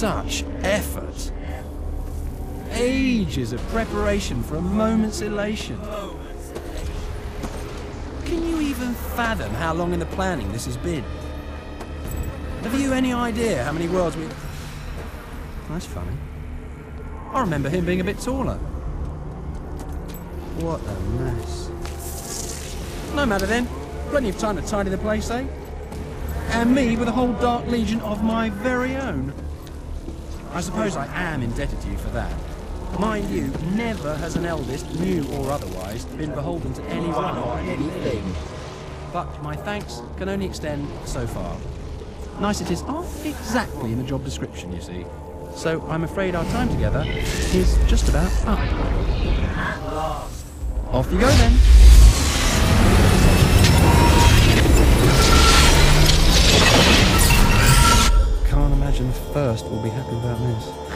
such effort. Ages of preparation for a moment's elation. Can you even fathom how long in the planning this has been? Have you any idea how many worlds we... That's funny. I remember him being a bit taller. What a mess. No matter then. Plenty of time to tidy the place, eh? And me with a whole Dark Legion of my very own. I suppose I am indebted to you for that. Mind you, never has an eldest, new or otherwise, been beholden to anyone or anything. But my thanks can only extend so far. Niceties aren't exactly in the job description, you see. So I'm afraid our time together is just about up. Off you go then. Can't imagine First will be happy about this.